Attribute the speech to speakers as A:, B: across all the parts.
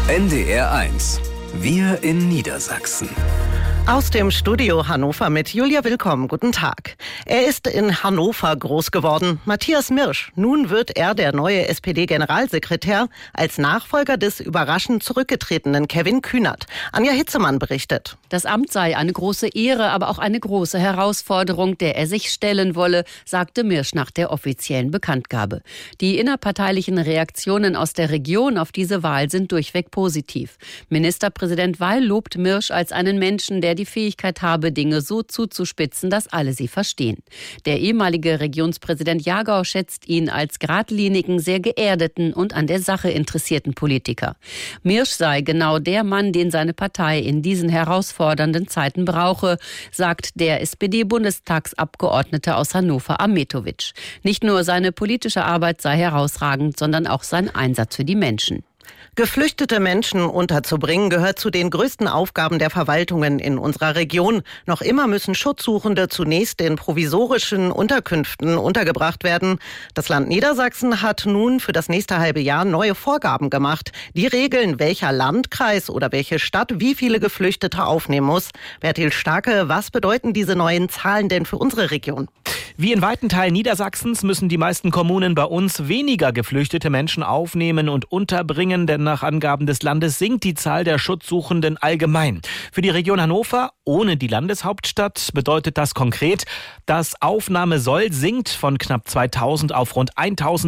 A: NDR 1. Wir in Niedersachsen.
B: Aus dem Studio Hannover mit Julia Willkommen. Guten Tag. Er ist in Hannover groß geworden. Matthias Mirsch. Nun wird er der neue SPD-Generalsekretär als Nachfolger des überraschend zurückgetretenen Kevin Kühnert. Anja Hitzemann berichtet.
C: Das Amt sei eine große Ehre, aber auch eine große Herausforderung, der er sich stellen wolle, sagte Mirsch nach der offiziellen Bekanntgabe. Die innerparteilichen Reaktionen aus der Region auf diese Wahl sind durchweg positiv. Ministerpräsident Weil lobt Mirsch als einen Menschen, der die Fähigkeit habe, Dinge so zuzuspitzen, dass alle sie verstehen. Der ehemalige Regionspräsident Jagau schätzt ihn als geradlinigen, sehr geerdeten und an der Sache interessierten Politiker. Mirsch sei genau der Mann, den seine Partei in diesen herausfordernden Zeiten brauche, sagt der SPD-Bundestagsabgeordnete aus Hannover, Ametovic. Nicht nur seine politische Arbeit sei herausragend, sondern auch sein Einsatz für die Menschen.
B: Geflüchtete Menschen unterzubringen gehört zu den größten Aufgaben der Verwaltungen in unserer Region. Noch immer müssen Schutzsuchende zunächst in provisorischen Unterkünften untergebracht werden. Das Land Niedersachsen hat nun für das nächste halbe Jahr neue Vorgaben gemacht. Die regeln, welcher Landkreis oder welche Stadt wie viele Geflüchtete aufnehmen muss. Bertil Starke, was bedeuten diese neuen Zahlen denn für unsere Region?
D: Wie in weiten Teilen Niedersachsens müssen die meisten Kommunen bei uns weniger geflüchtete Menschen aufnehmen und unterbringen, denn nach Angaben des Landes sinkt die Zahl der Schutzsuchenden allgemein. Für die Region Hannover ohne die Landeshauptstadt bedeutet das konkret, das Aufnahmesoll sinkt von knapp 2000 auf rund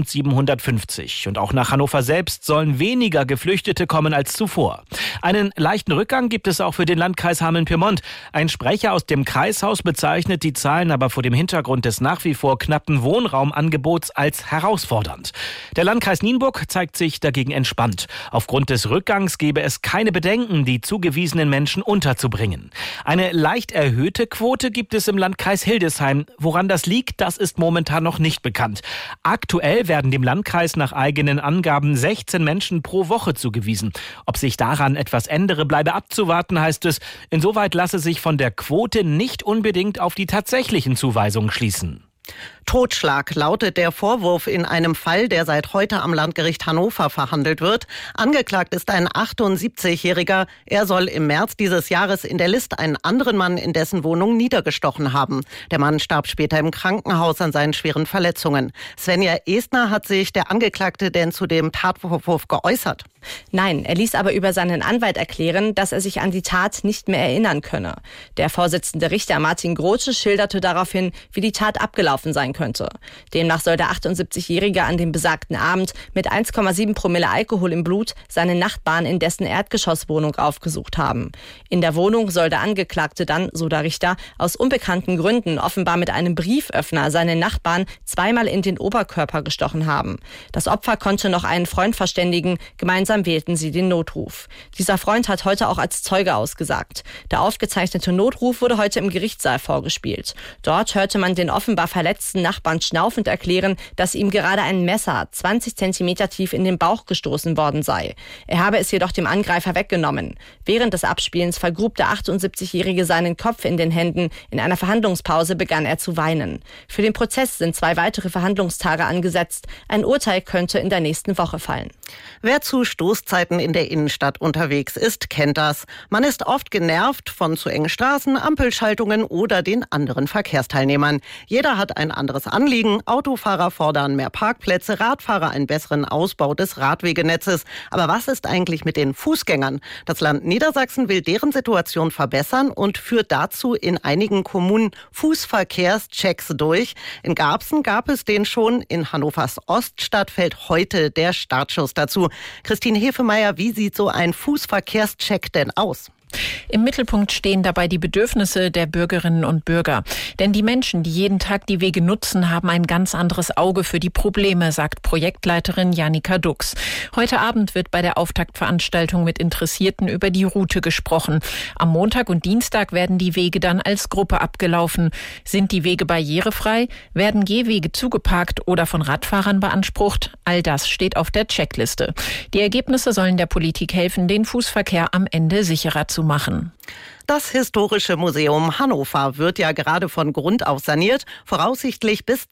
D: 1750. Und auch nach Hannover selbst sollen weniger Geflüchtete kommen als zuvor. Einen leichten Rückgang gibt es auch für den Landkreis Hameln-Pyrmont. Ein Sprecher aus dem Kreishaus bezeichnet die Zahlen aber vor dem Hintergrund des nach wie vor knappen Wohnraumangebots als herausfordernd. Der Landkreis Nienburg zeigt sich dagegen entspannt. Aufgrund des Rückgangs gebe es keine Bedenken, die zugewiesenen Menschen unterzubringen. Eine leicht erhöhte Quote gibt es im Landkreis Hildesheim. Woran das liegt, das ist momentan noch nicht bekannt. Aktuell werden dem Landkreis nach eigenen Angaben 16 Menschen pro Woche zugewiesen. Ob sich daran etwas ändere, bleibe abzuwarten, heißt es. Insoweit lasse sich von der Quote nicht unbedingt auf die tatsächlichen Zuweisungen schließen.
B: Totschlag lautet der Vorwurf in einem Fall, der seit heute am Landgericht Hannover verhandelt wird. Angeklagt ist ein 78-Jähriger. Er soll im März dieses Jahres in der List einen anderen Mann in dessen Wohnung niedergestochen haben. Der Mann starb später im Krankenhaus an seinen schweren Verletzungen. Svenja Estner, hat sich der Angeklagte denn zu dem Tatvorwurf geäußert?
E: Nein, er ließ aber über seinen Anwalt erklären, dass er sich an die Tat nicht mehr erinnern könne. Der Vorsitzende Richter Martin Grotsche schilderte daraufhin, wie die Tat abgelaufen sein könnte. Demnach soll der 78-Jährige an dem besagten Abend mit 1,7 Promille Alkohol im Blut seine Nachbarn in dessen Erdgeschosswohnung aufgesucht haben. In der Wohnung soll der Angeklagte dann, so der Richter, aus unbekannten Gründen offenbar mit einem Brieföffner seine Nachbarn zweimal in den Oberkörper gestochen haben. Das Opfer konnte noch einen Freund verständigen, gemeinsam wählten sie den Notruf. Dieser Freund hat heute auch als Zeuge ausgesagt. Der aufgezeichnete Notruf wurde heute im Gerichtssaal vorgespielt. Dort hörte man den offenbar verletzten Nachbarn schnaufend erklären, dass ihm gerade ein Messer 20 Zentimeter tief in den Bauch gestoßen worden sei. Er habe es jedoch dem Angreifer weggenommen. Während des Abspielens vergrub der 78-Jährige seinen Kopf in den Händen. In einer Verhandlungspause begann er zu weinen. Für den Prozess sind 2 weitere Verhandlungstage angesetzt. Ein Urteil könnte in der nächsten Woche fallen.
B: Wer zu Stoßzeiten in der Innenstadt unterwegs ist, kennt das. Man ist oft genervt von zu engen Straßen, Ampelschaltungen oder den anderen Verkehrsteilnehmern. Jeder hat ein anderes Anliegen. Autofahrer fordern mehr Parkplätze, Radfahrer einen besseren Ausbau des Radwegenetzes. Aber was ist eigentlich mit den Fußgängern? Das Land Niedersachsen will deren Situation verbessern und führt dazu in einigen Kommunen Fußverkehrschecks durch. In Garbsen gab es den schon. In Hannovers Oststadt fällt heute der Startschuss dazu. Christine Hefemeyer, wie sieht so ein Fußverkehrscheck denn aus?
F: Im Mittelpunkt stehen dabei die Bedürfnisse der Bürgerinnen und Bürger. Denn die Menschen, die jeden Tag die Wege nutzen, haben ein ganz anderes Auge für die Probleme, sagt Projektleiterin Janika Dux. Heute Abend wird bei der Auftaktveranstaltung mit Interessierten über die Route gesprochen. Am Montag und Dienstag werden die Wege dann als Gruppe abgelaufen. Sind die Wege barrierefrei? Werden Gehwege zugeparkt oder von Radfahrern beansprucht? All das steht auf der Checkliste. Die Ergebnisse sollen der Politik helfen, den Fußverkehr am Ende sicherer zu machen.
B: Das Historische Museum Hannover wird ja gerade von Grund auf saniert. Voraussichtlich bis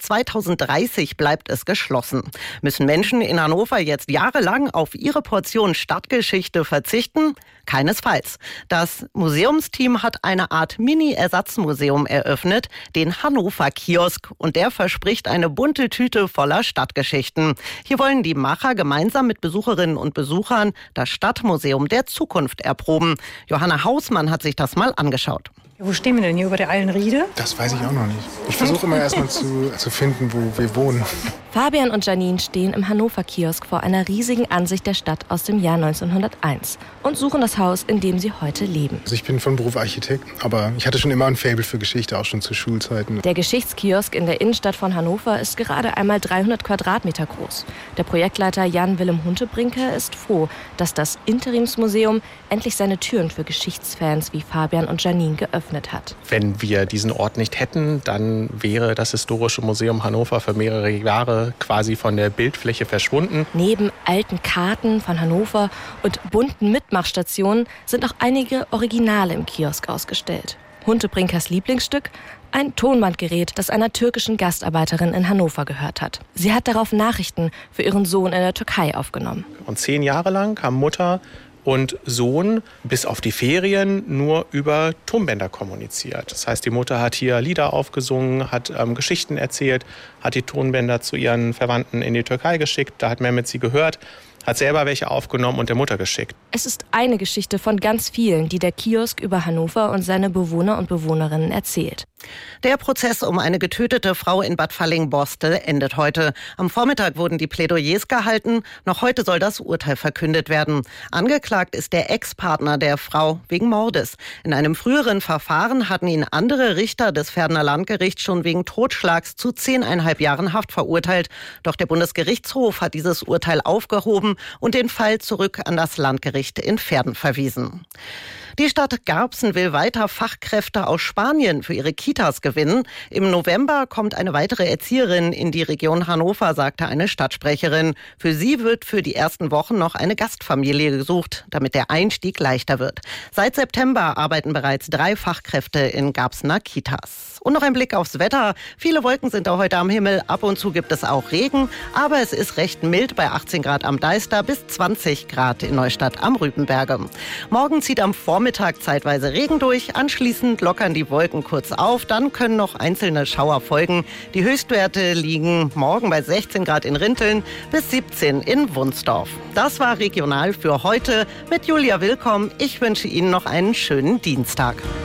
B: 2030 bleibt es geschlossen. Müssen Menschen in Hannover jetzt jahrelang auf ihre Portion Stadtgeschichte verzichten? Keinesfalls. Das Museumsteam hat eine Art Mini-Ersatzmuseum eröffnet, den Hannover-Kiosk. Und der verspricht eine bunte Tüte voller Stadtgeschichten. Hier wollen die Macher gemeinsam mit Besucherinnen und Besuchern das Stadtmuseum der Zukunft erproben. Johanna Hausmann hat sich das mal angeschaut.
G: Wo stehen wir denn hier, über der Eilenriede?
H: Das weiß ich auch noch nicht. Ich versuche immer erstmal zu finden, wo wir wohnen.
E: Fabian und Janine stehen im Hannover-Kiosk vor einer riesigen Ansicht der Stadt aus dem Jahr 1901 und suchen das Haus, in dem sie heute leben.
H: Also ich bin von Beruf Architekt, aber ich hatte schon immer ein Faible für Geschichte, auch schon zu Schulzeiten.
E: Der Geschichtskiosk in der Innenstadt von Hannover ist gerade einmal 300 Quadratmeter groß. Der Projektleiter Jan-Willem Huntebrinker ist froh, dass das Interimsmuseum endlich seine Türen für Geschichtsfans wie Fabian und Janine geöffnet hat.
I: Wenn wir diesen Ort nicht hätten, dann wäre das Historische Museum Hannover für mehrere Jahre quasi von der Bildfläche verschwunden.
E: Neben alten Karten von Hannover und bunten Mitmachstationen sind auch einige Originale im Kiosk ausgestellt. Huntebrinkers Lieblingsstück? Ein Tonbandgerät, das einer türkischen Gastarbeiterin in Hannover gehört hat. Sie hat darauf Nachrichten für ihren Sohn in der Türkei aufgenommen.
I: Und 10 Jahre lang haben Mutter und Sohn bis auf die Ferien nur über Tonbänder kommuniziert. Das heißt, die Mutter hat hier Lieder aufgesungen, hat Geschichten erzählt, hat die Tonbänder zu ihren Verwandten in die Türkei geschickt. Da hat Mehmet sie gehört, hat selber welche aufgenommen und der Mutter geschickt.
E: Es ist eine Geschichte von ganz vielen, die der Kiosk über Hannover und seine Bewohner und Bewohnerinnen erzählt.
B: Der Prozess um eine getötete Frau in Bad Falling-Borstel endet heute. Am Vormittag wurden die Plädoyers gehalten. Noch heute soll das Urteil verkündet werden. Angeklagt ist der Ex-Partner der Frau wegen Mordes. In einem früheren Verfahren hatten ihn andere Richter des Verdener Landgerichts schon wegen Totschlags zu 10,5 Jahren Haft verurteilt. Doch der Bundesgerichtshof hat dieses Urteil aufgehoben und den Fall zurück an das Landgericht in Verden verwiesen. Die Stadt Garbsen will weiter Fachkräfte aus Spanien für ihre Kitas gewinnen. Im November kommt eine weitere Erzieherin in die Region Hannover, sagte eine Stadtsprecherin. Für sie wird für die ersten Wochen noch eine Gastfamilie gesucht, damit der Einstieg leichter wird. Seit September arbeiten bereits 3 Fachkräfte in Garbsener Kitas. Und noch ein Blick aufs Wetter. Viele Wolken sind da heute am Himmel. Ab und zu gibt es auch Regen. Aber es ist recht mild bei 18 Grad am Deister bis 20 Grad in Neustadt am Rübenberge. Morgen zieht am Vormittag zeitweise Regen durch. Anschließend lockern die Wolken kurz auf. Dann können noch einzelne Schauer folgen. Die Höchstwerte liegen morgen bei 16 Grad in Rinteln bis 17 in Wunsdorf. Das war Regional für heute mit Julia Willkomm. Ich wünsche Ihnen noch einen schönen Dienstag.